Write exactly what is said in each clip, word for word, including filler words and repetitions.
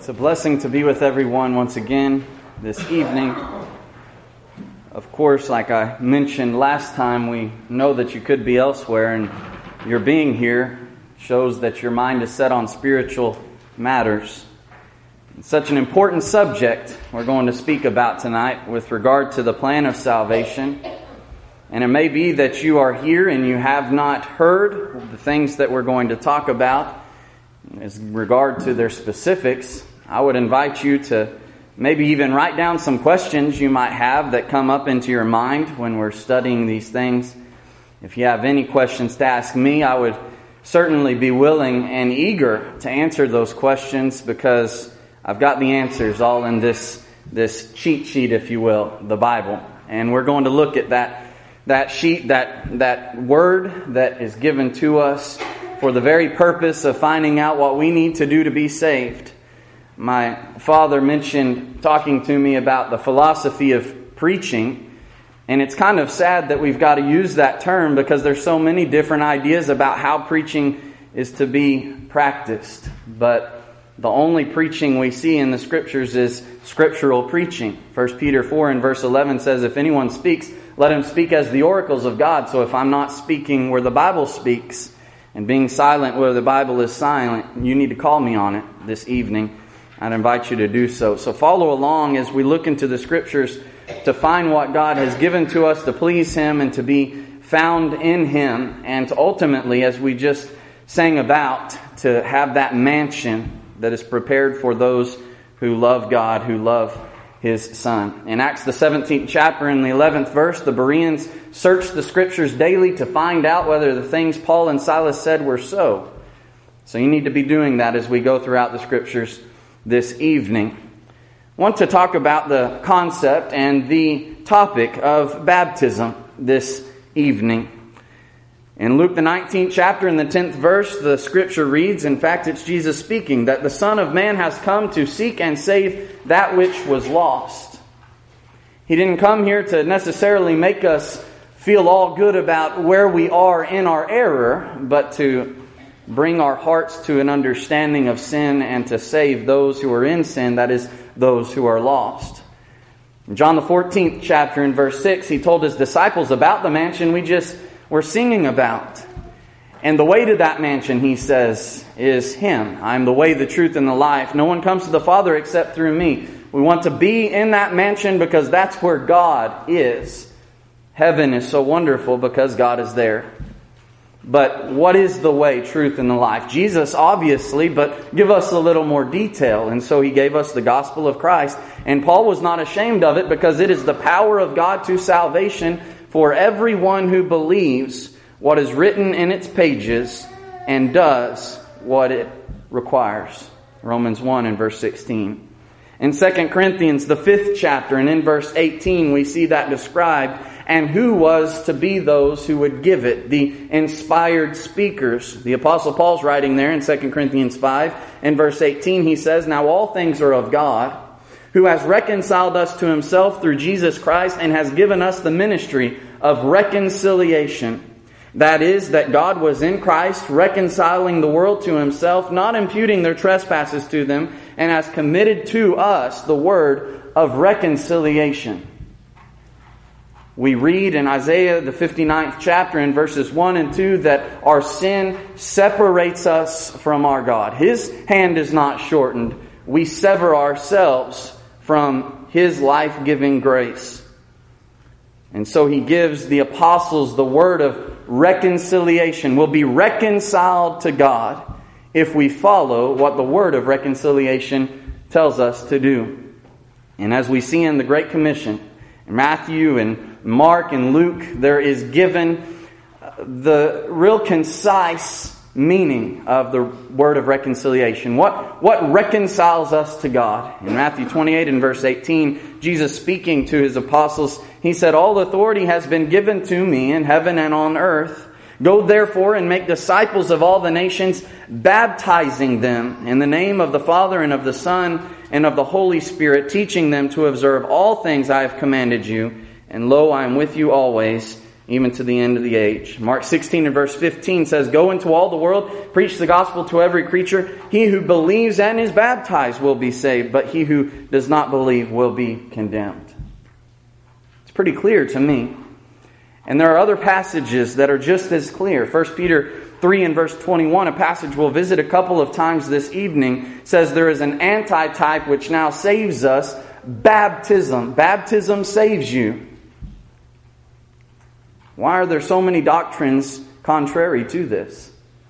It's a blessing to be with everyone once again this evening. Of course, like I mentioned last time, we know that you could be elsewhere, and your being here shows that your mind is set on spiritual matters. It's such an important subject we're going to speak about tonight with regard to the plan of salvation. And it may be that you are here and you have not heard the things that we're going to talk about as regard to their specifics. I would invite you to maybe even write down some questions you might have that come up into your mind when we're studying these things. If you have any questions to ask me, I would certainly be willing and eager to answer those questions, because I've got the answers all in this, this cheat sheet, if you will, the Bible. And we're going to look at that, that sheet, that, that word that is given to us for the very purpose of finding out what we need to do to be saved. My father mentioned talking to me about the philosophy of preaching, and it's kind of sad that we've got to use that term because there's so many different ideas about how preaching is to be practiced. But the only preaching we see in the Scriptures is scriptural preaching. First Peter four and verse eleven says, "If anyone speaks, let him speak as the oracles of God." So if I'm not speaking where the Bible speaks and being silent where the Bible is silent, you need to call me on it this evening. I'd invite you to do so. So follow along as we look into the Scriptures to find what God has given to us to please Him and to be found in Him, and to ultimately, as we just sang about, to have that mansion that is prepared for those who love God, who love His Son. In Acts the seventeenth chapter and the eleventh verse, the Bereans searched the Scriptures daily to find out whether the things Paul and Silas said were so. So you need to be doing that as we go throughout the Scriptures this evening. I want to talk about the concept and the topic of baptism this evening. In Luke the nineteenth chapter and the tenth verse, the Scripture reads, in fact it's Jesus speaking, that the Son of Man has come to seek and save that which was lost. He didn't come here to necessarily make us feel all good about where we are in our error, but to bring our hearts to an understanding of sin and to save those who are in sin, that is, those who are lost. In John the fourteenth chapter in verse six, He told His disciples about the mansion we just were singing about. And the way to that mansion, He says, is Him. I am the way, the truth, and the life. No one comes to the Father except through me. We want to be in that mansion because that's where God is. Heaven is so wonderful because God is there. But what is the way, truth, and the life? Jesus, obviously, but give us a little more detail. And so He gave us the gospel of Christ. And Paul was not ashamed of it because it is the power of God to salvation for everyone who believes what is written in its pages and does what it requires. Romans one and verse sixteen. In Second Corinthians, the fifth chapter, and in verse eighteen, we see that described. And who was to be those who would give it? The inspired speakers. The Apostle Paul's writing there in Second Corinthians five. In verse eighteen, he says, "Now all things are of God, who has reconciled us to Himself through Jesus Christ and has given us the ministry of reconciliation. That is, that God was in Christ, reconciling the world to Himself, not imputing their trespasses to them, and has committed to us the word of reconciliation." We read in Isaiah the fifty-ninth chapter in verses one and two that our sin separates us from our God. His hand is not shortened. We sever ourselves from His life-giving grace. And so He gives the apostles the word of reconciliation. We'll be reconciled to God if we follow what the word of reconciliation tells us to do. And as we see in the Great Commission, in Matthew and Mark and Luke, there is given the real concise meaning of the word of reconciliation. What, what reconciles us to God? In Matthew twenty-eight and verse eighteen, Jesus speaking to His apostles, He said, "All authority has been given to me in heaven and on earth. Go therefore and make disciples of all the nations, baptizing them in the name of the Father and of the Son and of the Holy Spirit, teaching them to observe all things I have commanded you. And lo, I am with you always, even to the end of the age. Mark sixteen and verse fifteen says, "Go into all the world, preach the gospel to every creature. He who believes and is baptized will be saved, but he who does not believe will be condemned." It's pretty clear to me. And there are other passages that are just as clear. First Peter three and verse twenty-one, a passage we'll visit a couple of times this evening, says there is an antitype which now saves us, baptism. Baptism saves you. Why are there so many doctrines contrary to this?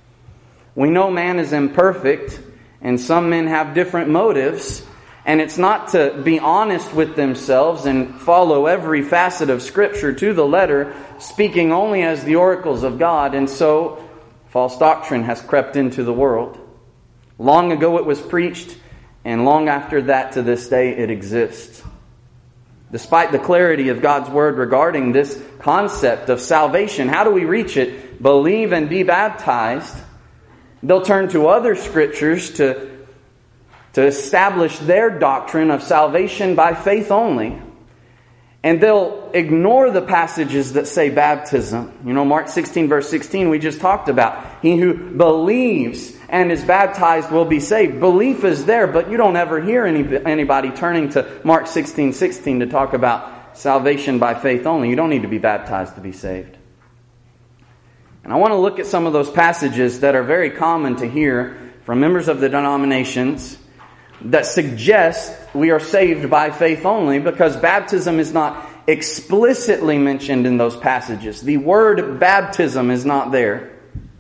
We know man is imperfect, and some men have different motives, and it's not to be honest with themselves and follow every facet of Scripture to the letter, speaking only as the oracles of God, and so false doctrine has crept into the world. Long ago it was preached, and long after that to this day it exists. Despite the clarity of God's Word regarding this concept of salvation, how do we reach it? Believe and be baptized. They'll turn to other scriptures to, to establish their doctrine of salvation by faith only. And they'll ignore the passages that say baptism. You know, Mark sixteen verse sixteen we just talked about. He who believes and is baptized will be saved. Belief is there, but you don't ever hear any, anybody turning to Mark sixteen sixteen to talk about salvation by faith only. You don't need to be baptized to be saved. And I want to look at some of those passages that are very common to hear from members of the denominations that suggest we are saved by faith only, because baptism is not explicitly mentioned in those passages. The word baptism is not there.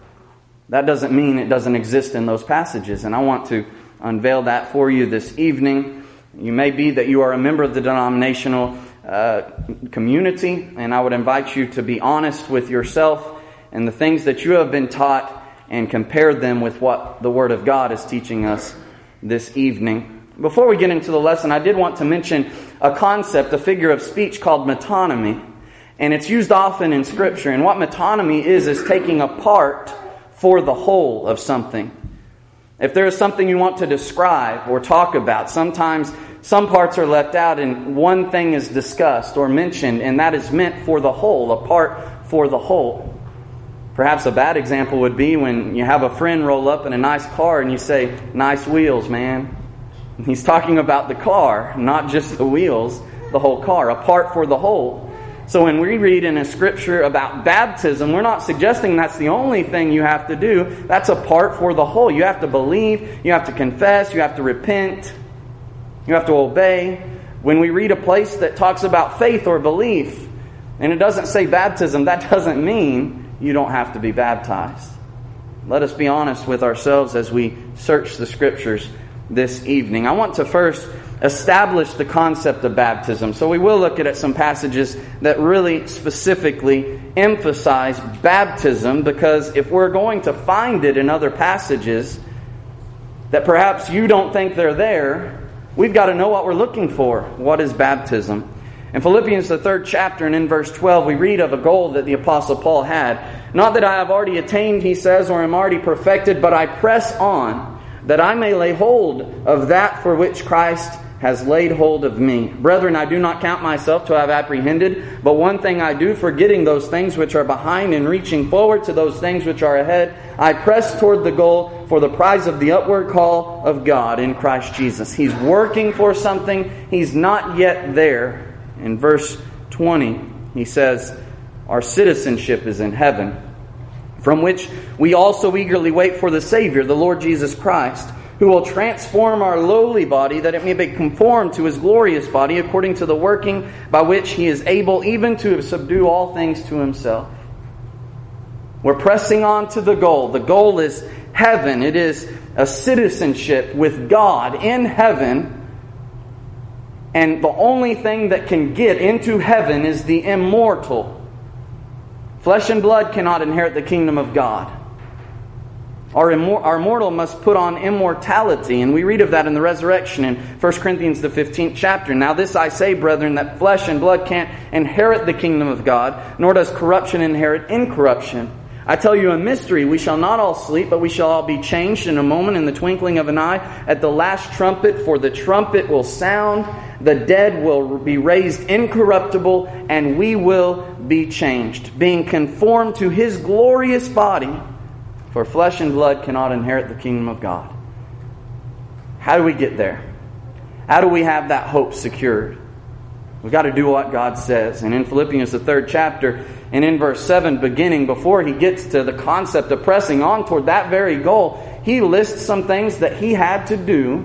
That doesn't mean it doesn't exist in those passages, and I want to unveil that for you this evening. You may be that you are a member of the denominational uh, community, and I would invite you to be honest with yourself and the things that you have been taught and compare them with what the Word of God is teaching us this evening. Before we get into the lesson, I did want to mention a concept, a figure of speech called metonymy. And it's used often in Scripture. And what metonymy is, is taking a part for the whole of something. If there is something you want to describe or talk about, sometimes some parts are left out and one thing is discussed or mentioned, and that is meant for the whole, a part for the whole. Perhaps a bad example would be when you have a friend roll up in a nice car and you say, "Nice wheels, man." He's talking about the car, not just the wheels, the whole car, a part for the whole. So when we read in a scripture about baptism, we're not suggesting that's the only thing you have to do. That's a part for the whole. You have to believe, you have to confess, you have to repent, you have to obey. When we read a place that talks about faith or belief, and it doesn't say baptism, that doesn't mean you don't have to be baptized. Let us be honest with ourselves as we search the Scriptures this evening. I want to first establish the concept of baptism. So we will look at some passages that really specifically emphasize baptism, because if we're going to find it in other passages that perhaps you don't think they're there, we've got to know what we're looking for. What is baptism? In Philippians, the third chapter, and in verse twelve, we read of a goal that the Apostle Paul had. "Not that I have already attained," he says, "or am already perfected, but I press on, that I may lay hold of that for which Christ has laid hold of me. Brethren, I do not count myself to have apprehended, but one thing I do, forgetting those things which are behind and reaching forward to those things which are ahead, I press toward the goal for the prize of the upward call of God in Christ Jesus." He's working for something. He's not yet there. In verse twenty, he says, "Our citizenship is in heaven, from which we also eagerly wait for the Savior, the Lord Jesus Christ, who will transform our lowly body, that it may be conformed to His glorious body, according to the working by which He is able even to subdue all things to Himself." We're pressing on to the goal. The goal is heaven. It is a citizenship with God in heaven. And the only thing that can get into heaven is the immortal. Flesh and blood cannot inherit the kingdom of God. Our, immor- our mortal must put on immortality. And we read of that in the resurrection in First Corinthians, the fifteenth chapter. "Now this I say, brethren, that flesh and blood can't inherit the kingdom of God, nor does corruption inherit incorruption. I tell you a mystery, we shall not all sleep, but we shall all be changed in a moment, in the twinkling of an eye, at the last trumpet, for the trumpet will sound, the dead will be raised incorruptible, and we will be changed, being conformed to His glorious body, for flesh and blood cannot inherit the kingdom of God. How do we get there? How do we have that hope secured? We've got to do what God says. And in Philippians, the third chapter, and in verse seven, beginning, before he gets to the concept of pressing on toward that very goal, he lists some things that he had to do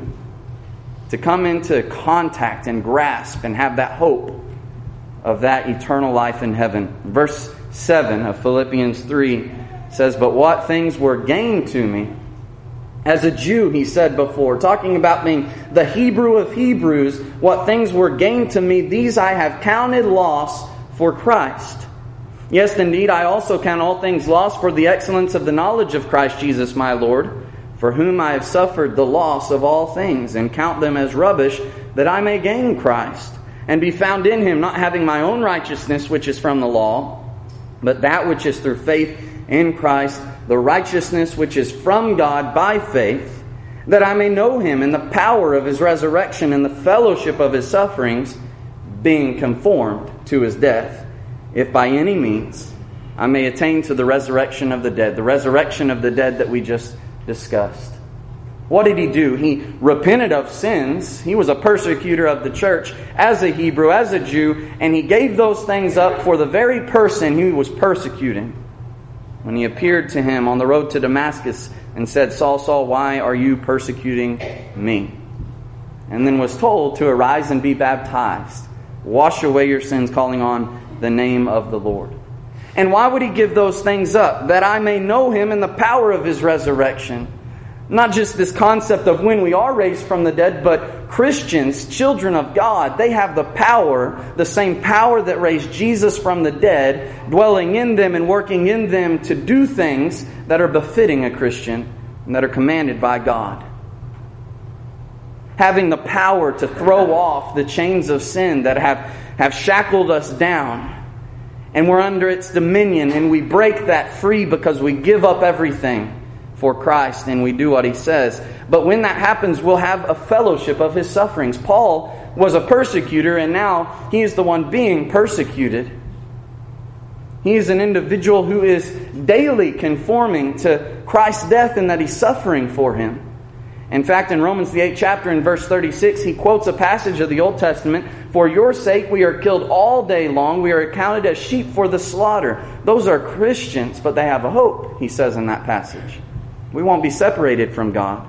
to come into contact and grasp and have that hope of that eternal life in heaven. Verse seven of Philippians three says, "But what things were gained to me, as a Jew," he said before, talking about being the Hebrew of Hebrews, "what things were gained to me, these I have counted loss for Christ. Yes, indeed, I also count all things lost for the excellence of the knowledge of Christ Jesus my Lord, for whom I have suffered the loss of all things, and count them as rubbish, that I may gain Christ, and be found in Him, not having my own righteousness which is from the law, but that which is through faith in Christ, the righteousness which is from God by faith, that I may know Him in the power of His resurrection and the fellowship of His sufferings, being conformed to His death, if by any means I may attain to the resurrection of the dead." The resurrection of the dead that we just discussed. What did he do? He repented of sins. He was a persecutor of the church as a Hebrew, as a Jew, and he gave those things up for the very person he was persecuting. When he appeared to him on the road to Damascus and said, "Saul, Saul, why are you persecuting me?" And then was told to arise and be baptized. Wash away your sins, calling on the name of the Lord. And why would he give those things up? That I may know Him in the power of His resurrection. Not just this concept of when we are raised from the dead, but Christians, children of God, they have the power, the same power that raised Jesus from the dead, dwelling in them and working in them to do things that are befitting a Christian and that are commanded by God. Having the power to throw off the chains of sin that have, have shackled us down. And we're under its dominion, and we break that free because we give up everything for Christ and we do what He says. But when that happens, we'll have a fellowship of His sufferings. Paul was a persecutor, and now he is the one being persecuted. He is an individual who is daily conforming to Christ's death and that he's suffering for Him. In fact, in Romans the eighth chapter, in verse thirty-six, he quotes a passage of the Old Testament, "For your sake we are killed all day long. We are accounted as sheep for the slaughter." Those are Christians, but they have a hope, he says in that passage. We won't be separated from God.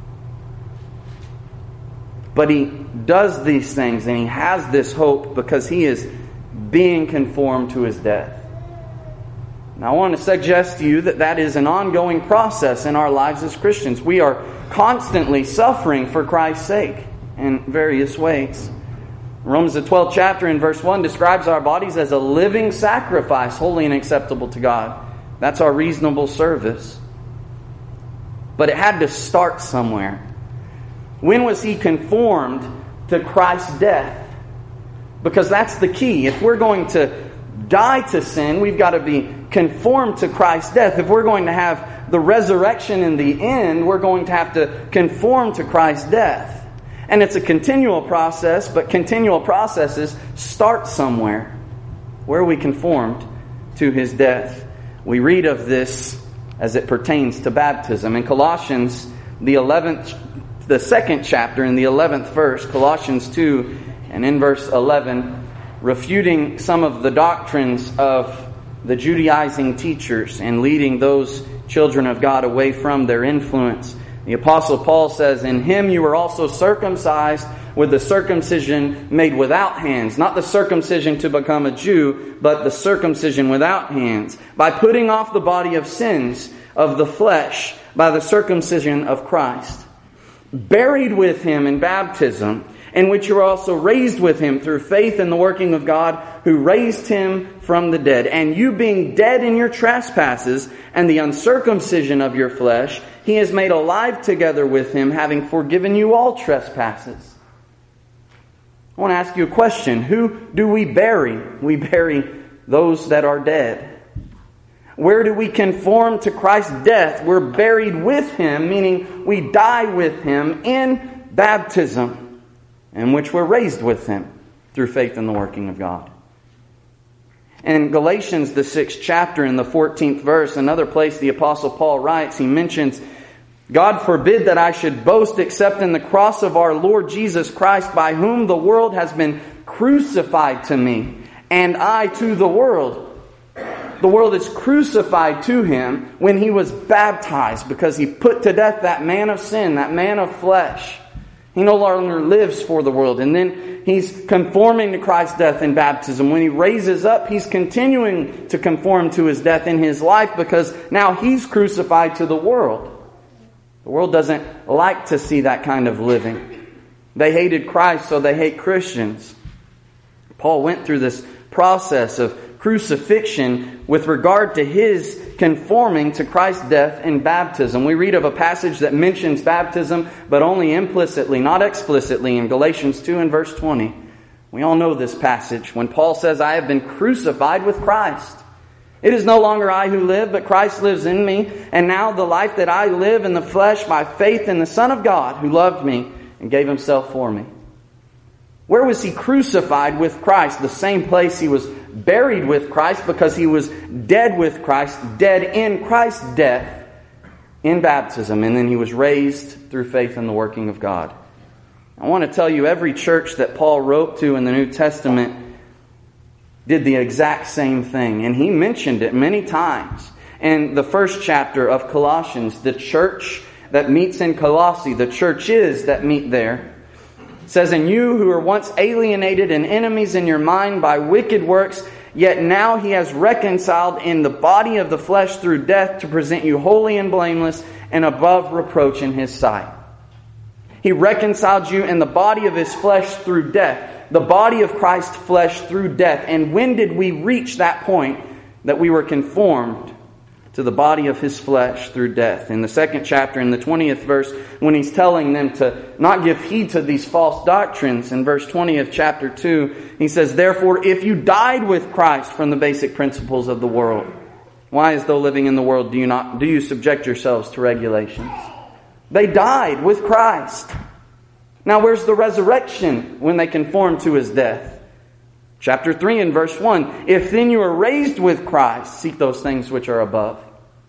But he does these things, and he has this hope because he is being conformed to His death. Now, I want to suggest to you that that is an ongoing process in our lives as Christians. We are constantly suffering for Christ's sake in various ways. Romans the twelfth chapter in verse one describes our bodies as a living sacrifice, holy and acceptable to God. That's our reasonable service. But it had to start somewhere. When was he conformed to Christ's death? Because that's the key. If we're going to die to sin, we've got to be conformed to Christ's death. If we're going to have the resurrection in the end, we're going to have to conform to Christ's death. And it's a continual process, but continual processes start somewhere. Where are we conformed to His death? We read of this as it pertains to baptism. In Colossians, the eleventh, the second chapter, in the eleventh verse, Colossians two, and in verse eleven, refuting some of the doctrines of the Judaizing teachers and leading those children of God away from their influence. The Apostle Paul says, "In Him you were also circumcised with the circumcision made without hands." Not the circumcision to become a Jew, but the circumcision without hands. "By putting off the body of sins of the flesh by the circumcision of Christ. Buried with Him in baptism, in which you are also raised with Him through faith in the working of God who raised Him from the dead. And you being dead in your trespasses and the uncircumcision of your flesh, He has made alive together with Him, having forgiven you all trespasses." I want to ask you a question. Who do we bury? We bury those that are dead. Where do we conform to Christ's death? We're buried with Him, meaning we die with Him in baptism. in which we're raised with Him through faith in the working of God. In Galatians, the sixth chapter, in the fourteenth verse, another place the Apostle Paul writes, he mentions, God forbid that I should boast except in the cross of our Lord Jesus Christ, by whom the world has been crucified to me, and I to the world. The world is crucified to Him when He was baptized, because He put to death that man of sin, that man of flesh. He no longer lives for the world. And then He's conforming to Christ's death in baptism. When He raises up, He's continuing to conform to His death in His life, because now He's crucified to the world. The world doesn't like to see that kind of living. They hated Christ, so they hate Christians. Paul went through this process of crucifixion with regard to his conforming to Christ's death in baptism. We read of a passage that mentions baptism, but only implicitly, not explicitly, in Galatians two and verse twenty. We all know this passage when Paul says, I have been crucified with Christ. It is no longer I who live, but Christ lives in me. And now the life that I live in the flesh by faith in the Son of God, who loved me and gave Himself for me. Where was He crucified with Christ? The same place He was buried with Christ, because He was dead with Christ, dead in Christ's death in baptism. And then He was raised through faith in the working of God. I want to tell you, every church that Paul wrote to in the New Testament did the exact same thing. And he mentioned it many times. In the first chapter of Colossians, the church that meets in Colossae, the churches that meet there, says, and you who were once alienated and enemies in your mind by wicked works, yet now He has reconciled in the body of the flesh through death to present you holy and blameless and above reproach in His sight. He reconciled you in the body of His flesh through death. The body of Christ's flesh through death. And when did we reach that point that we were conformed to the body of His flesh through death? In the second chapter, in the twentieth verse, when He's telling them to not give heed to these false doctrines, in verse twenty of chapter two, He says, therefore, if you died with Christ from the basic principles of the world, why, as though living in the world, do you not do you subject yourselves to regulations? They died with Christ. Now, where's the resurrection when they conform to His death? Chapter three and verse one, if then you are raised with Christ, seek those things which are above.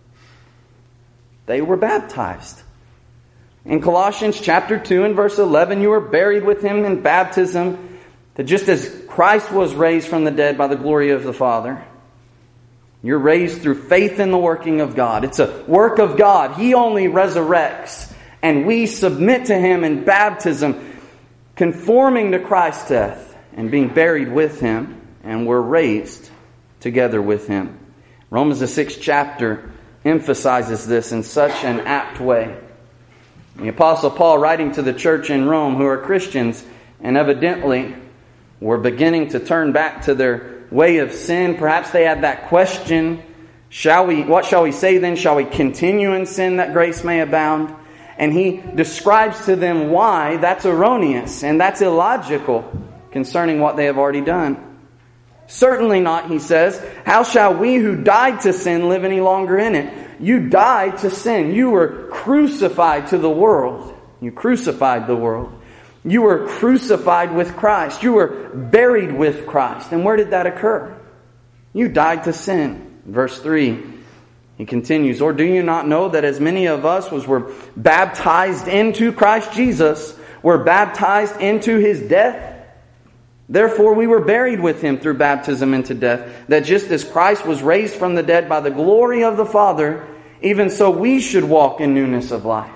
They were baptized. In Colossians chapter two and verse eleven, you were buried with Him in baptism, that just as Christ was raised from the dead by the glory of the Father, you're raised through faith in the working of God. It's a work of God. He only resurrects. And we submit to Him in baptism, conforming to Christ's death and being buried with Him, and we're raised together with Him. Romans the sixth chapter emphasizes this in such an apt way. The Apostle Paul, writing to the church in Rome, who are Christians and evidently were beginning to turn back to their way of sin. Perhaps they had that question, shall we, what shall we say then? Shall we continue in sin that grace may abound? And he describes to them why that's erroneous and that's illogical concerning what they have already done. Certainly not, he says. How shall we who died to sin live any longer in it? You died to sin. You were crucified to the world. You crucified the world. You were crucified with Christ. You were buried with Christ. And where did that occur? You died to sin. Verse three. He continues, or do you not know that as many of us as were baptized into Christ Jesus were baptized into His death? Therefore we were buried with Him through baptism into death, that just as Christ was raised from the dead by the glory of the Father, even so we should walk in newness of life.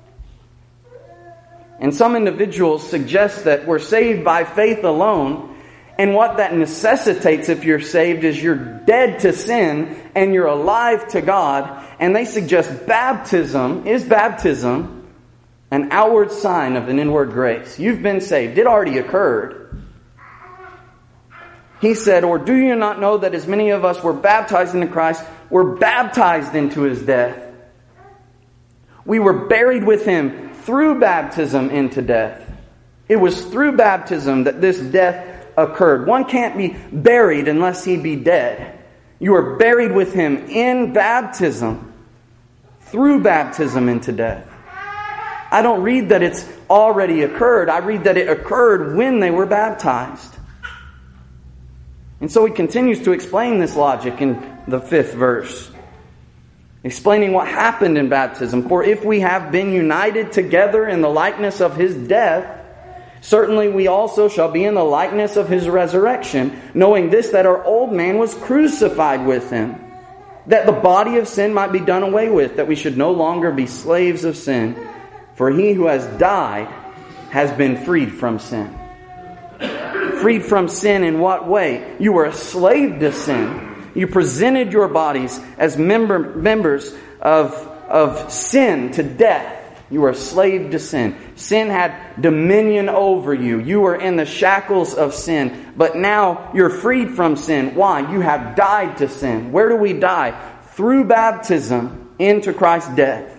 And some individuals suggest that we're saved by faith alone. And what that necessitates if you're saved is you're dead to sin and you're alive to God. And they suggest baptism, is baptism an outward sign of an inward grace? You've been saved. It already occurred. He said, or do you not know that as many of us were baptized into Christ, were baptized into His death? We were buried with Him through baptism into death. It was through baptism that this death occurred. One can't be buried unless he be dead. You are buried with Him in baptism, through baptism into death. I don't read that it's already occurred. I read that it occurred when they were baptized. And so he continues to explain this logic in the fifth verse, explaining what happened in baptism. For if we have been united together in the likeness of his death, certainly we also shall be in the likeness of his resurrection, knowing this, that our old man was crucified with him, that the body of sin might be done away with, that we should no longer be slaves of sin. For he who has died has been freed from sin. Freed from sin in what way? You were a slave to sin. You presented your bodies as member, members of, of sin to death. You were a slave to sin. Sin had dominion over you. You were in the shackles of sin. But now you're freed from sin. Why? You have died to sin. Where do we die? Through baptism into Christ's death.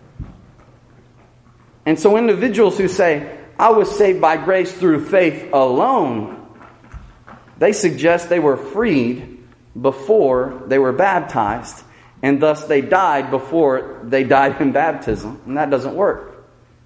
And so individuals who say, I was saved by grace through faith alone, they suggest they were freed before they were baptized, and thus they died before they died in baptism. And that doesn't work.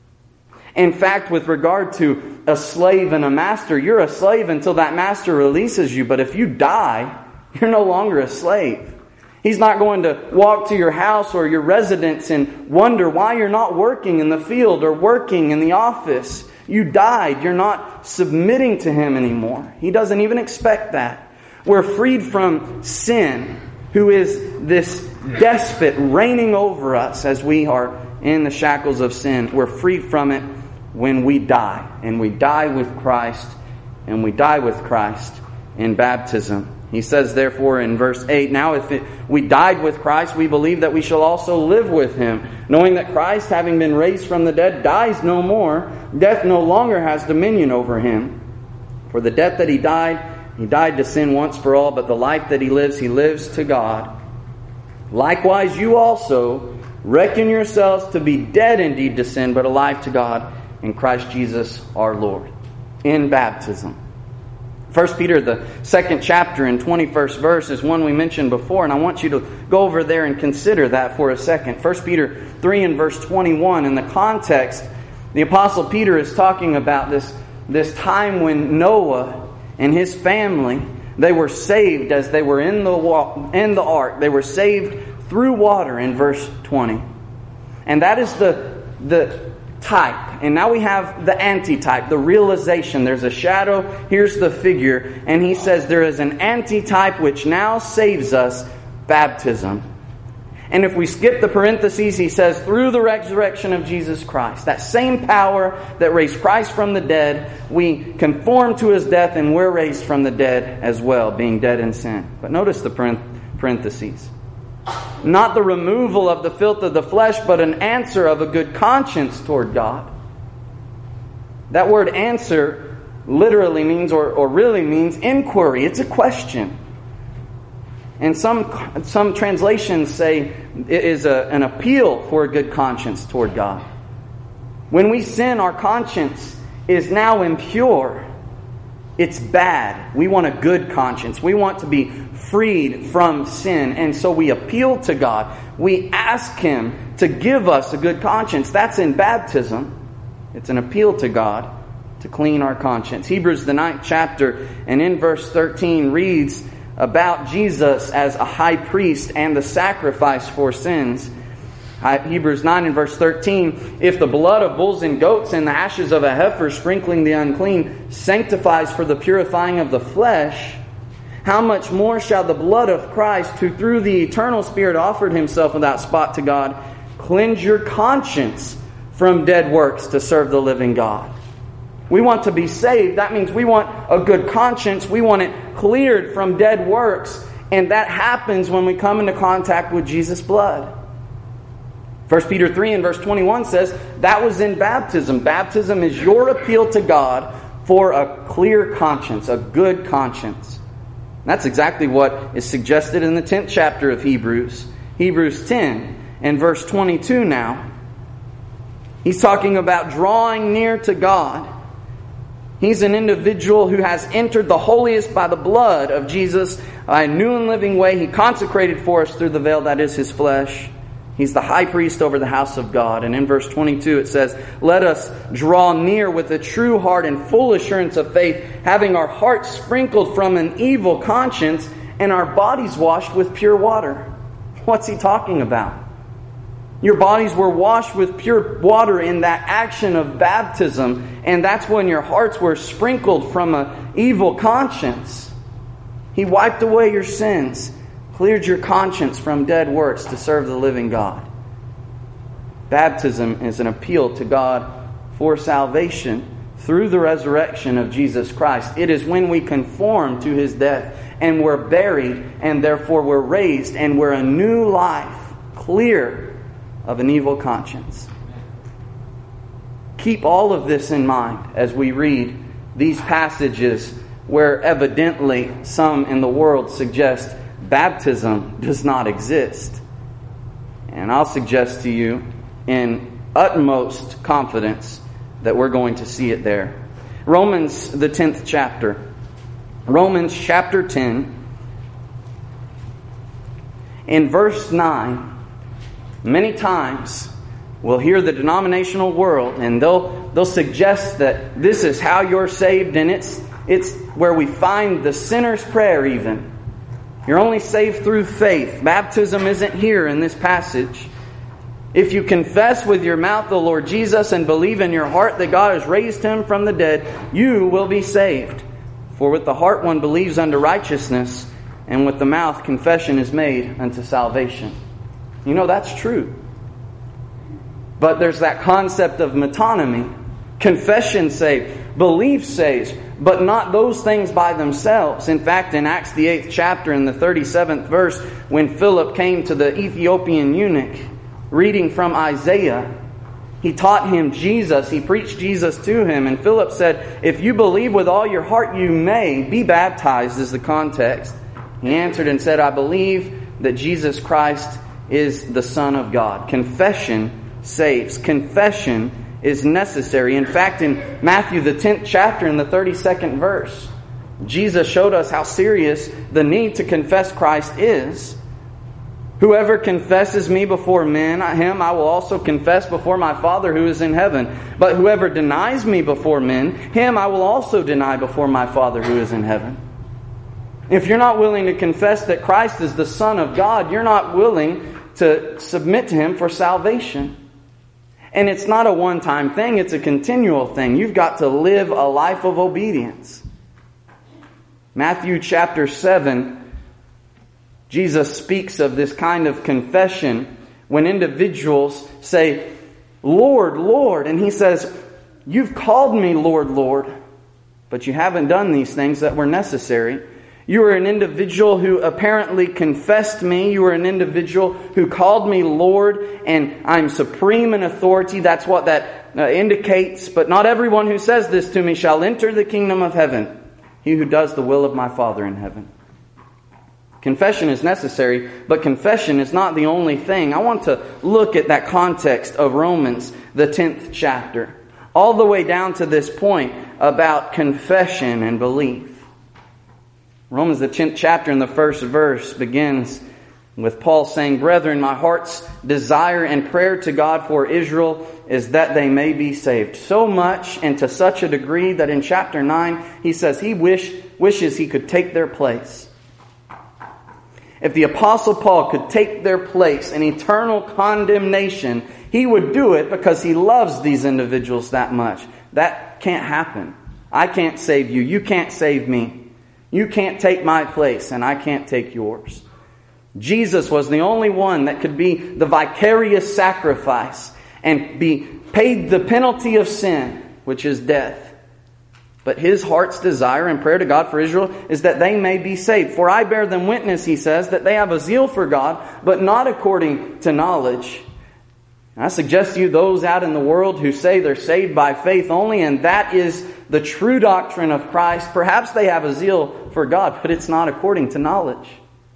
In fact, with regard to a slave and a master, you're a slave until that master releases you. But if you die, you're no longer a slave. He's not going to walk to your house or your residence and wonder why you're not working in the field or working in the office. You died. You're not submitting to Him anymore. He doesn't even expect that. We're freed from sin, who is this despot reigning over us as we are in the shackles of sin. We're freed from it when we die. And we die with Christ. And we die with Christ in baptism. He says, therefore, in verse eight, now if it, we died with Christ, we believe that we shall also live with Him, knowing that Christ, having been raised from the dead, dies no more. Death no longer has dominion over Him. For the death that He died, He died to sin once for all, but the life that He lives, He lives to God. Likewise, you also reckon yourselves to be dead indeed to sin, but alive to God in Christ Jesus our Lord. In baptism. First Peter, the second chapter and twenty-first verse is one we mentioned before, and I want you to go over there and consider that for a second. First Peter three and verse twenty-one, in the context, the Apostle Peter is talking about this, this time when Noah and his family, they were saved as they were in the wa- in the ark. They were saved through water in verse twenty. And that is the, the type. And now we have the antitype, the realization. There's a shadow, here's the figure. And he says there is an antitype which now saves us, baptism. And if we skip the parentheses, he says, through the resurrection of Jesus Christ. That same power that raised Christ from the dead, we conform to His death and we're raised from the dead as well, being dead in sin. But notice the parentheses. Not the removal of the filth of the flesh, but an answer of a good conscience toward God. That word answer literally means, or, or really means, inquiry. It's a question. And some some translations say it is a, an appeal for a good conscience toward God. When we sin, our conscience is now impure. It's bad. We want a good conscience. We want to be freed from sin. And so we appeal to God. We ask Him to give us a good conscience. That's in baptism. It's an appeal to God to clean our conscience. Hebrews, the ninth chapter, and in verse thirteen reads about Jesus as a high priest and the sacrifice for sins. Hebrews nine and verse thirteen, if the blood of bulls and goats and the ashes of a heifer sprinkling the unclean sanctifies for the purifying of the flesh, how much more shall the blood of Christ, who through the eternal Spirit offered Himself without spot to God, cleanse your conscience from dead works to serve the living God. We want to be saved. That means we want a good conscience. We want it cleared from dead works. And that happens when we come into contact with Jesus' blood. First Peter three and verse twenty-one says that was in baptism. Baptism is your appeal to God for a clear conscience, a good conscience. And that's exactly what is suggested in the tenth chapter of Hebrews. Hebrews ten and verse twenty-two now. He's talking about drawing near to God. He's an individual who has entered the holiest by the blood of Jesus, a new and living way He consecrated for us through the veil that is His flesh. He's the high priest over the house of God. And in verse twenty-two it says, "Let us draw near with a true heart and full assurance of faith, having our hearts sprinkled from an evil conscience and our bodies washed with pure water." What's he talking about? Your bodies were washed with pure water in that action of baptism. And that's when your hearts were sprinkled from an evil conscience. He wiped away your sins, cleared your conscience from dead works to serve the living God. Baptism is an appeal to God for salvation through the resurrection of Jesus Christ. It is when we conform to His death and we're buried and therefore we're raised and we're a new life, clear of an evil conscience. Keep all of this in mind as we read these passages where evidently some in the world suggest baptism does not exist. And I'll suggest to you in utmost confidence that we're going to see it there. Romans, the tenth chapter. Romans chapter ten. In verse nine, many times we'll hear the denominational world and they'll they'll suggest that this is how you're saved, and it's it's where we find the sinner's prayer even. You're only saved through faith. Baptism isn't here in this passage. If you confess with your mouth the Lord Jesus and believe in your heart that God has raised Him from the dead, you will be saved. For with the heart one believes unto righteousness, and with the mouth confession is made unto salvation. You know, that's true. But there's that concept of metonymy. Confession saves, belief saves, but not those things by themselves. In fact, in Acts the eighth chapter, in the thirty-seventh verse, when Philip came to the Ethiopian eunuch, reading from Isaiah, he taught him Jesus. He preached Jesus to him. And Philip said, "If you believe with all your heart, you may be baptized," is the context. He answered and said, "I believe that Jesus Christ is the Son of God." Confession saves. Confession is necessary. In fact, in Matthew the tenth chapter, in the thirty-second verse, Jesus showed us how serious the need to confess Christ is. "Whoever confesses me before men, him I will also confess before my Father who is in heaven. But whoever denies me before men, him I will also deny before my Father who is in heaven." If you're not willing to confess that Christ is the Son of God, you're not willing to submit to Him for salvation. And it's not a one-time thing, it's a continual thing. You've got to live a life of obedience. Matthew chapter seven, Jesus speaks of this kind of confession when individuals say, "Lord, Lord," and He says, "You've called me Lord, Lord, but you haven't done these things that were necessary. You are an individual who apparently confessed me. You are an individual who called me Lord, and I'm supreme in authority." That's what that uh, indicates. "But not everyone who says this to me shall enter the kingdom of heaven. He who does the will of my Father in heaven." Confession is necessary, but confession is not the only thing. I want to look at that context of Romans, the tenth chapter, all the way down to this point about confession and belief. Romans, the tenth chapter, in the first verse, begins with Paul saying, "Brethren, my heart's desire and prayer to God for Israel is that they may be saved." So much and to such a degree that in chapter nine, he says he wish, wishes he could take their place. If the Apostle Paul could take their place in eternal condemnation, he would do it because he loves these individuals that much. That can't happen. I can't save you. You can't save me. You can't take my place, and I can't take yours. Jesus was the only one that could be the vicarious sacrifice and be paid the penalty of sin, which is death. But His heart's desire and prayer to God for Israel is that they may be saved. "For I bear them witness," He says, "that they have a zeal for God, but not according to knowledge." And I suggest to you those out in the world who say they're saved by faith only, and that is the true doctrine of Christ. Perhaps they have a zeal for God, but it's not according to knowledge.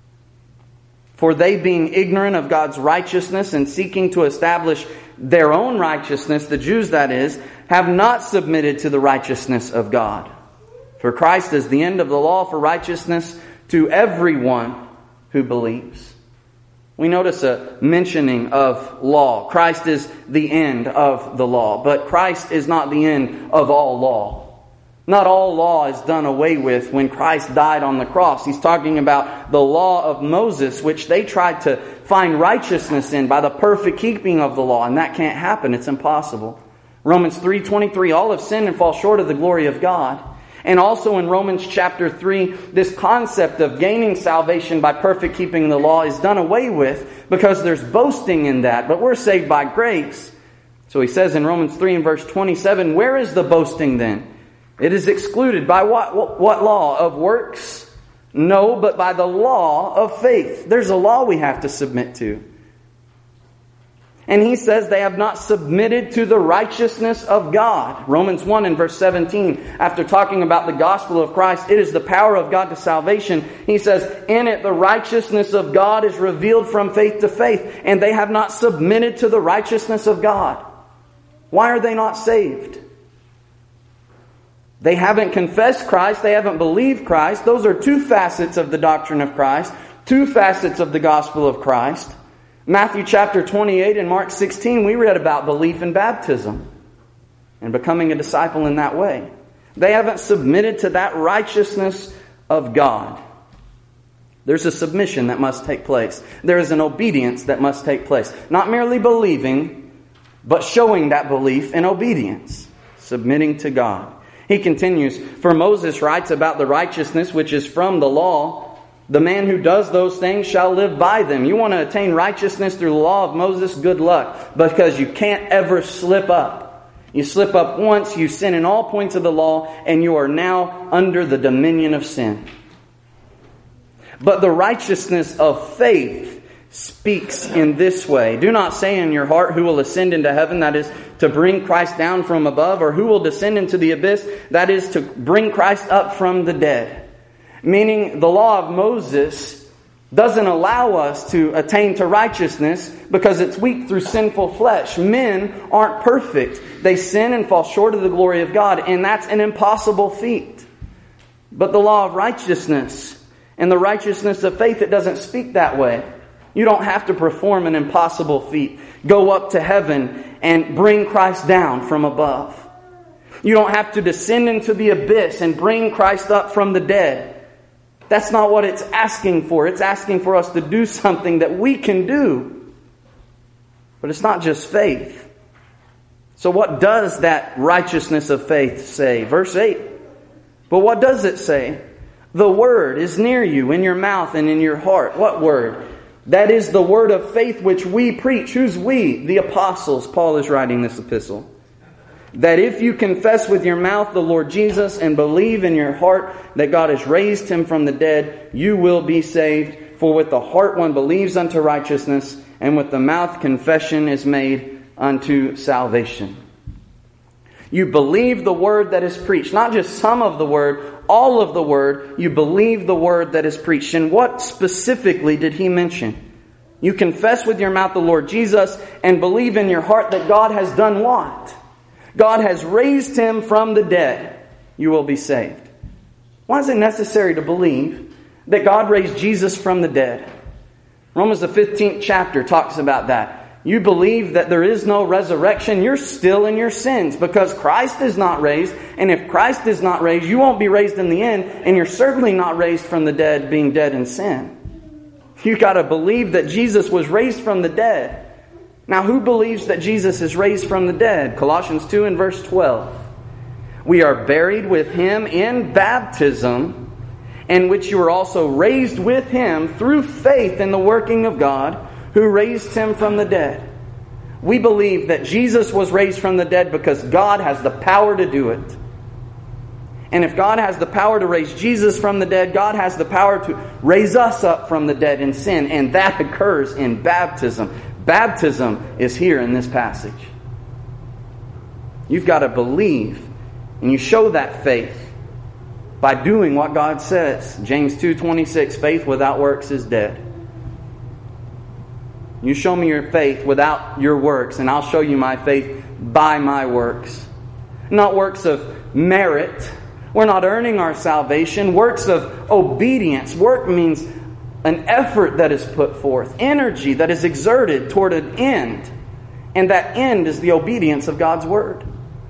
"For they, being ignorant of God's righteousness and seeking to establish their own righteousness," the Jews that is, "have not submitted to the righteousness of God. For Christ is the end of the law for righteousness to everyone who believes." We notice a mentioning of law. Christ is the end of the law, but Christ is not the end of all law. Not all law is done away with when Christ died on the cross. He's talking about the law of Moses, which they tried to find righteousness in by the perfect keeping of the law, and that can't happen. It's impossible. Romans three twenty-three, all have sinned and fall short of the glory of God. And also in Romans chapter three, this concept of gaining salvation by perfect keeping of the law is done away with because there's boasting in that. But we're saved by grace. So he says in Romans three and verse twenty-seven, where is the boasting then? It is excluded. By what, what, what law? Of works? No, but by the law of faith. There's a law we have to submit to. And he says they have not submitted to the righteousness of God. Romans one and verse seventeen, after talking about the gospel of Christ, it is the power of God to salvation. He says, in it the righteousness of God is revealed from faith to faith. And they have not submitted to the righteousness of God. Why are they not saved? They haven't confessed Christ. They haven't believed Christ. Those are two facets of the doctrine of Christ. Two facets of the gospel of Christ. Matthew chapter twenty-eight and Mark sixteen, we read about belief in baptism and becoming a disciple in that way. They haven't submitted to that righteousness of God. There's a submission that must take place. There is an obedience that must take place. Not merely believing, but showing that belief in obedience. Submitting to God. He continues, for Moses writes about the righteousness which is from the law. The man who does those things shall live by them. You want to attain righteousness through the law of Moses? Good luck. Because you can't ever slip up. You slip up once, you sin in all points of the law, and you are now under the dominion of sin. But the righteousness of faith speaks in this way. Do not say in your heart, who will ascend into heaven? That is to bring Christ down from above. Or who will descend into the abyss? That is to bring Christ up from the dead. Meaning the law of Moses doesn't allow us to attain to righteousness because it's weak through sinful flesh. Men aren't perfect. They sin and fall short of the glory of God, and that's an impossible feat. But the law of righteousness and the righteousness of faith, it doesn't speak that way. You don't have to perform an impossible feat. Go up to heaven and bring Christ down from above. You don't have to descend into the abyss and bring Christ up from the dead. That's not what it's asking for. It's asking for us to do something that we can do. But it's not just faith. So what does that righteousness of faith say? Verse eight. But what does it say? The word is near you, in your mouth and in your heart. What word? That is the word of faith which we preach. Who's we? The apostles. Paul is writing this epistle. That if you confess with your mouth the Lord Jesus and believe in your heart that God has raised him from the dead, you will be saved. For with the heart one believes unto righteousness, and with the mouth confession is made unto salvation. You believe the word that is preached. Not just some of the word, all of the word. You believe the word that is preached. And what specifically did he mention? You confess with your mouth the Lord Jesus and believe in your heart that God has done what? God has raised him from the dead. You will be saved. Why is it necessary to believe that God raised Jesus from the dead? Romans the fifteenth chapter talks about that. You believe that there is no resurrection, you're still in your sins because Christ is not raised. And if Christ is not raised, you won't be raised in the end. And you're certainly not raised from the dead, being dead in sin. You've got to believe that Jesus was raised from the dead. Now, who believes that Jesus is raised from the dead? Colossians two and verse twelve. We are buried with him in baptism, in which you were also raised with him through faith in the working of God, who raised him from the dead. We believe that Jesus was raised from the dead because God has the power to do it. And if God has the power to raise Jesus from the dead, God has the power to raise us up from the dead in sin. And that occurs in baptism. Baptism is here in this passage. You've got to believe, and you show that faith by doing what God says. James two twenty-six, faith without works is dead. You show me your faith without your works, and I'll show you my faith by my works. Not works of merit. We're not earning our salvation. Works of obedience. Work means an effort that is put forth, energy that is exerted toward an end. And that end is the obedience of God's Word.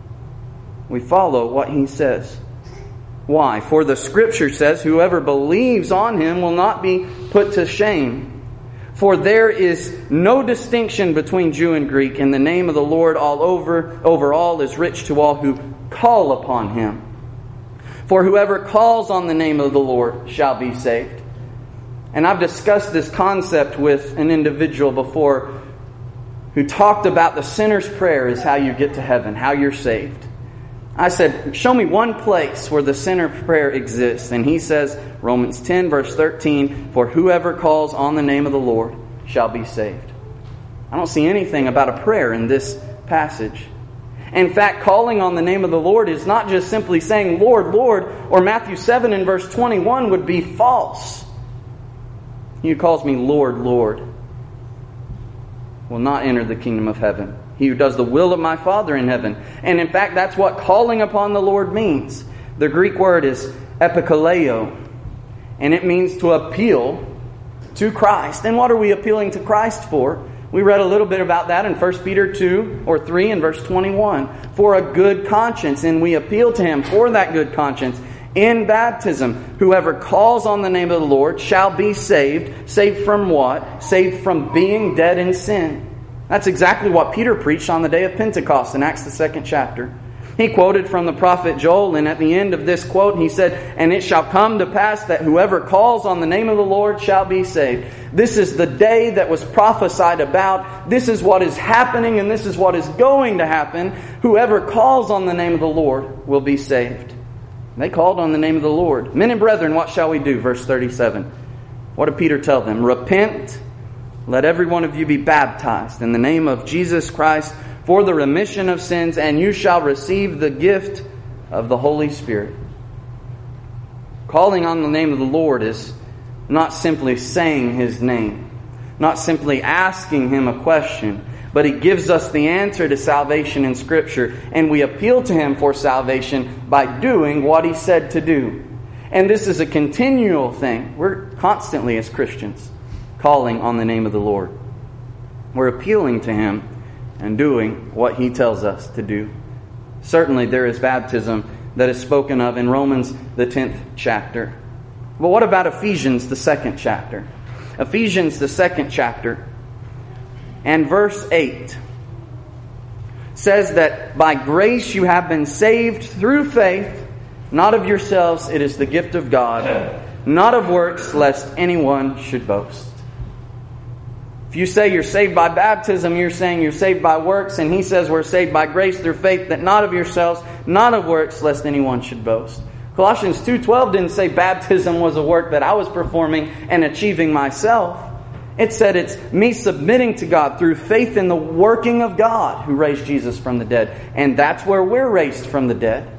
We follow what He says. Why? For the Scripture says, whoever believes on Him will not be put to shame. For there is no distinction between Jew and Greek, and the name of the Lord all over, over all is rich to all who call upon Him. For whoever calls on the name of the Lord shall be saved. And I've discussed this concept with an individual before who talked about the sinner's prayer is how you get to heaven, how you're saved. I said, show me one place where the sinner's prayer exists. And he says, Romans ten, verse thirteen, for whoever calls on the name of the Lord shall be saved. I don't see anything about a prayer in this passage. In fact, calling on the name of the Lord is not just simply saying, Lord, Lord, or Matthew seven and verse twenty-one would be false. He who calls me Lord, Lord will not enter the kingdom of heaven. He who does the will of my Father in heaven. And in fact, that's what calling upon the Lord means. The Greek word is epikaleo, and it means to appeal to Christ. And what are we appealing to Christ for? We read a little bit about that in First Peter two or three and verse twenty-one. For a good conscience, and we appeal to Him for that good conscience. In baptism, whoever calls on the name of the Lord shall be saved. Saved from what? Saved from being dead in sin. That's exactly what Peter preached on the day of Pentecost in Acts the second chapter. He quoted from the prophet Joel, and at the end of this quote he said, and it shall come to pass that whoever calls on the name of the Lord shall be saved. This is the day that was prophesied about. This is what is happening, and this is what is going to happen. Whoever calls on the name of the Lord will be saved. They called on the name of the Lord. Men and brethren, what shall we do? Verse thirty-seven. What did Peter tell them? Repent. Let every one of you be baptized in the name of Jesus Christ for the remission of sins, and you shall receive the gift of the Holy Spirit. Calling on the name of the Lord is not simply saying His name, not simply asking Him a question, but He gives us the answer to salvation in Scripture, and we appeal to Him for salvation by doing what He said to do. And this is a continual thing. We're constantly, as Christians, calling on the name of the Lord. We're appealing to Him and doing what He tells us to do. Certainly there is baptism that is spoken of in Romans the tenth chapter. But what about Ephesians the second chapter? Ephesians the second chapter and verse eight says that by grace you have been saved through faith, not of yourselves, it is the gift of God, not of works, lest anyone should boast. If you say you're saved by baptism, you're saying you're saved by works, and he says we're saved by grace through faith, that not of yourselves, not of works, lest anyone should boast. Colossians two twelve didn't say baptism was a work that I was performing and achieving myself. It said it's me submitting to God through faith in the working of God who raised Jesus from the dead. And that's where we're raised from the dead.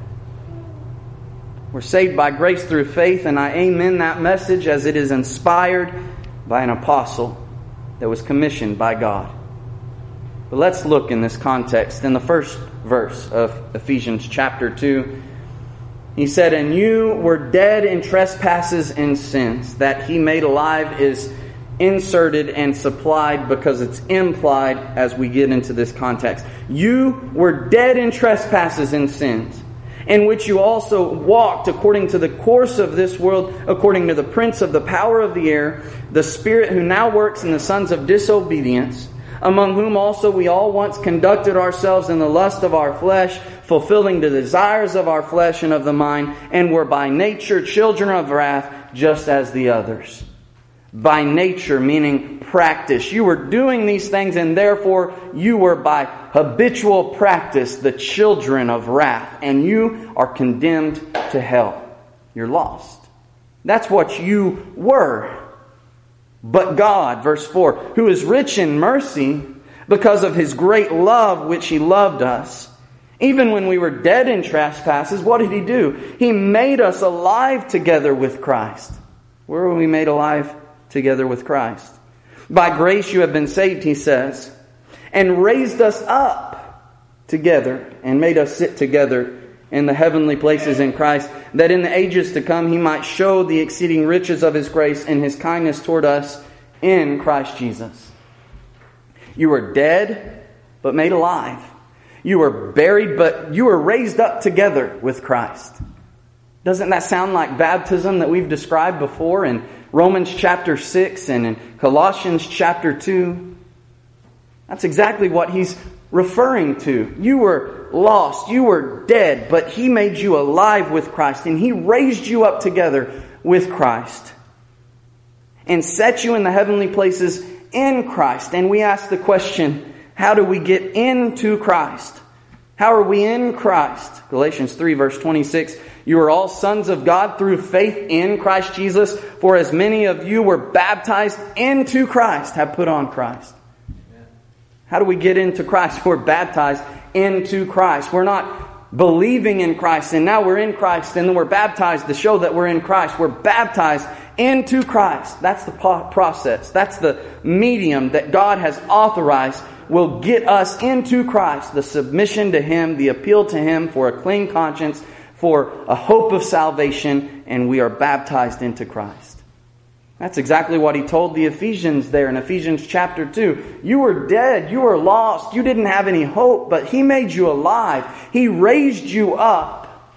We're saved by grace through faith, and I amen that message as it is inspired by an apostle that was commissioned by God. But let's look in this context. In the first verse of Ephesians chapter two, he said, and you were dead in trespasses and sins, that He made alive is inserted and supplied because it's implied as we get into this context. You were dead in trespasses and sins, in which you also walked according to the course of this world, according to the prince of the power of the air, the spirit who now works in the sons of disobedience, among whom also we all once conducted ourselves in the lust of our flesh, fulfilling the desires of our flesh and of the mind, and were by nature children of wrath, just as the others. By nature, meaning practice. You were doing these things, and therefore you were by habitual practice the children of wrath, and you are condemned to hell. You're lost. That's what you were. But God, verse four, who is rich in mercy, because of His great love which He loved us, even when we were dead in trespasses, what did He do? He made us alive together with Christ. Where were we made alive together with Christ? By grace you have been saved, he says, and raised us up together and made us sit together in the heavenly places in Christ, that in the ages to come He might show the exceeding riches of His grace and His kindness toward us in Christ Jesus. You were dead, but made alive. You were buried, but you were raised up together with Christ. Doesn't that sound like baptism that we've described before in Romans chapter six and in Colossians chapter two? That's exactly what he's referring to. You were lost, you were dead, but He made you alive with Christ, and He raised you up together with Christ and set you in the heavenly places in Christ. And we ask the question, how do we get into Christ? How are we in Christ? Galatians three verse twenty-six, you are all sons of God through faith in Christ Jesus, for as many of you were baptized into Christ have put on Christ. How do we get into Christ? We're baptized into Christ. We're not believing in Christ and now we're in Christ and then we're baptized to show that we're in Christ. We're baptized into Christ. That's the process. That's the medium that God has authorized will get us into Christ. The submission to Him, the appeal to Him for a clean conscience, for a hope of salvation, and we are baptized into Christ. That's exactly what He told the Ephesians there in Ephesians chapter two. You were dead, you were lost, you didn't have any hope, but He made you alive. He raised you up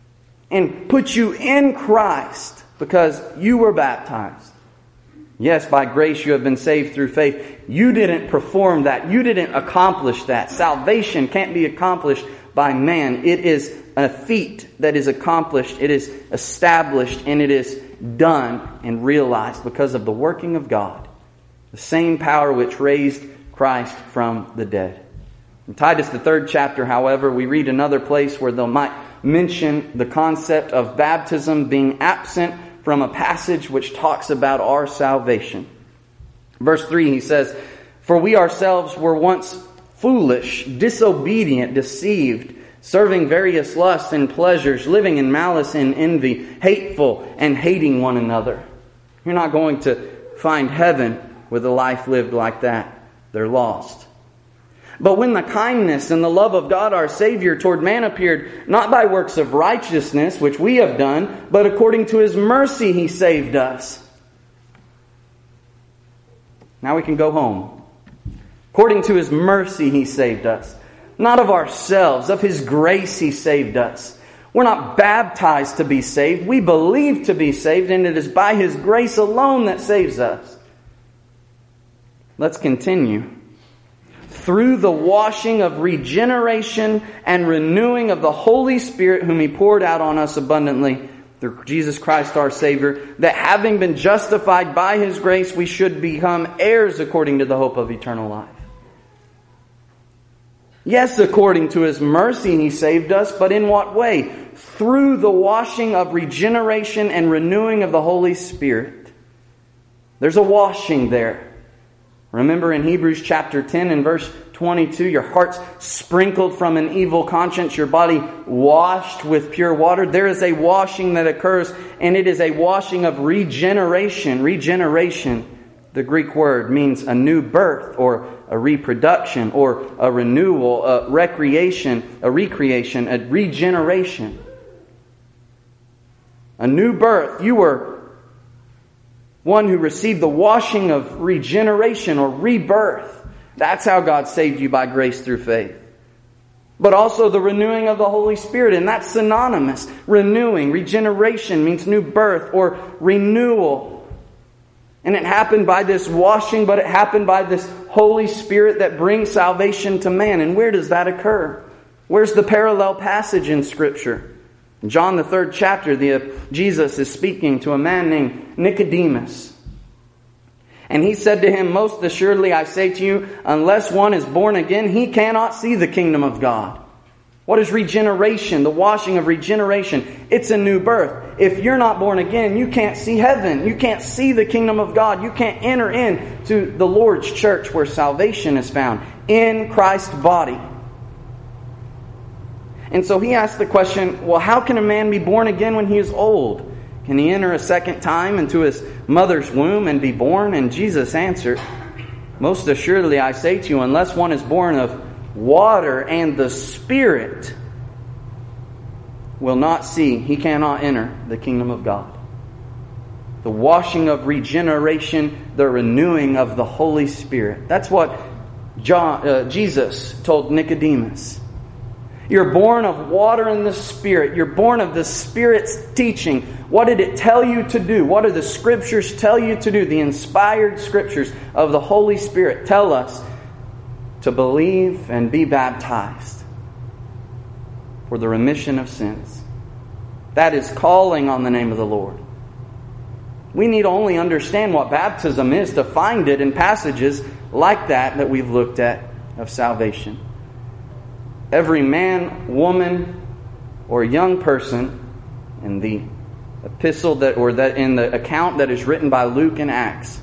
and put you in Christ because you were baptized. Yes, by grace you have been saved through faith. You didn't perform that. You didn't accomplish that. Salvation can't be accomplished by man. It is a feat that is accomplished. It is established and it is done and realized because of the working of God. The same power which raised Christ from the dead. In Titus, the third chapter, however, we read another place where they might mention the concept of baptism being absent from a passage which talks about our salvation. Verse three, he says, for we ourselves were once foolish, disobedient, deceived, serving various lusts and pleasures, living in malice and envy, hateful and hating one another. You're not going to find heaven with a life lived like that. They're lost. But when the kindness and the love of God our Savior toward man appeared, not by works of righteousness, which we have done, but according to His mercy He saved us. Now we can go home. According to His mercy He saved us. Not of ourselves, of His grace He saved us. We're not baptized to be saved. We believe to be saved, and it is by His grace alone that saves us. Let's continue. Through the washing of regeneration and renewing of the Holy Spirit, whom He poured out on us abundantly through Jesus Christ our Savior, that having been justified by His grace, we should become heirs according to the hope of eternal life. Yes, according to His mercy He saved us, but in what way? Through the washing of regeneration and renewing of the Holy Spirit. There's a washing there. Remember in Hebrews chapter ten and verse twenty-two, your heart's sprinkled from an evil conscience, your body washed with pure water. There is a washing that occurs, and it is a washing of regeneration. Regeneration, the Greek word, means a new birth or a reproduction or a renewal, a recreation, a recreation, a regeneration. A new birth. You were one who received the washing of regeneration or rebirth. That's how God saved you by grace through faith. But also the renewing of the Holy Spirit, and that's synonymous. Renewing, regeneration means new birth or renewal. And it happened by this washing, but it happened by this Holy Spirit that brings salvation to man. And where does that occur? Where's the parallel passage in Scripture? In John the third chapter, the, Jesus is speaking to a man named Nicodemus. And He said to him, most assuredly I say to you, unless one is born again, he cannot see the kingdom of God. What is regeneration? The washing of regeneration. It's a new birth. If you're not born again, you can't see heaven. You can't see the kingdom of God. You can't enter into the Lord's church where salvation is found in Christ's body. And so he asked the question, well, how can a man be born again when he is old? Can he enter a second time into his mother's womb and be born? And Jesus answered, most assuredly I say to you, unless one is born of water and the Spirit, will not see, he cannot enter the kingdom of God. The washing of regeneration, the renewing of the Holy Spirit. That's what John, uh, Jesus told Nicodemus. You're born of water and the Spirit. You're born of the Spirit's teaching. What did it tell you to do? What do the Scriptures tell you to do? The inspired Scriptures of the Holy Spirit tell us to believe and be baptized for the remission of sins. That is calling on the name of the Lord. We need only understand what baptism is to find it in passages like that that we've looked at of salvation. Every man, woman, or young person in the epistle that or that in the account that is written by Luke and Acts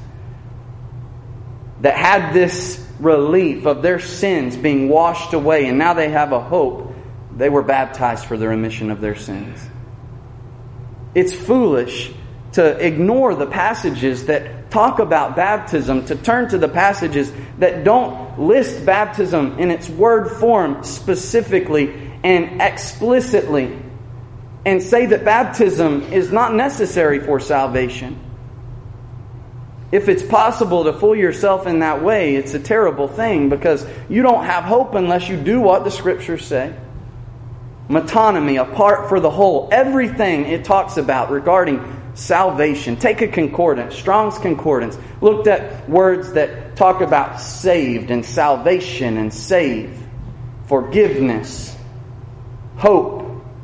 that had this relief of their sins being washed away, and now they have a hope, they were baptized for the remission of their sins. It's foolish to ignore the passages that talk about baptism, to turn to the passages that don't list baptism in its word form specifically and explicitly, and say that baptism is not necessary for salvation. If it's possible to fool yourself in that way, it's a terrible thing, because you don't have hope unless you do what the Scriptures say. Metonymy, apart for the whole. Everything it talks about regarding salvation. Take a concordance, Strong's Concordance. Looked at words that talk about saved and salvation and save, forgiveness, hope.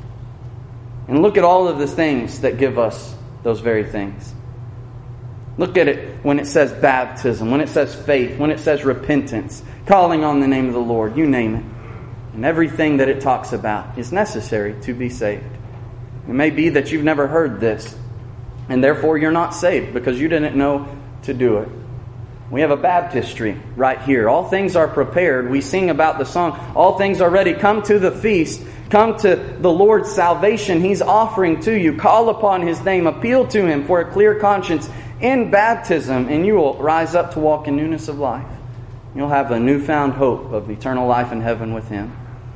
And look at all of the things that give us those very things. Look at it when it says baptism, when it says faith, when it says repentance, calling on the name of the Lord, you name it. And everything that it talks about is necessary to be saved. It may be that you've never heard this, and therefore you're not saved because you didn't know to do it. We have a baptistry right here. All things are prepared. We sing about the song, all things are ready. Come to the feast. Come to the Lord's salvation He's offering to you. Call upon His name. Appeal to Him for a clear conscience in baptism, and you will rise up to walk in newness of life. You'll have a newfound hope of eternal life in heaven with Him.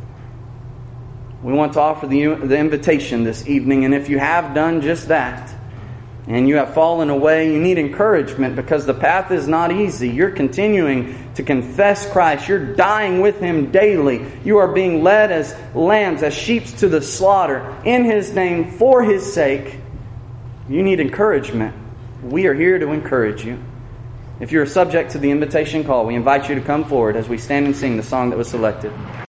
We want to offer the, the invitation this evening, and if you have done just that, and you have fallen away, you need encouragement, because the path is not easy. You're continuing to confess Christ. You're dying with Him daily. You are being led as lambs, as sheep to the slaughter, in His name, for His sake. You need encouragement. We are here to encourage you. If you're subject to the invitation call, we invite you to come forward as we stand and sing the song that was selected.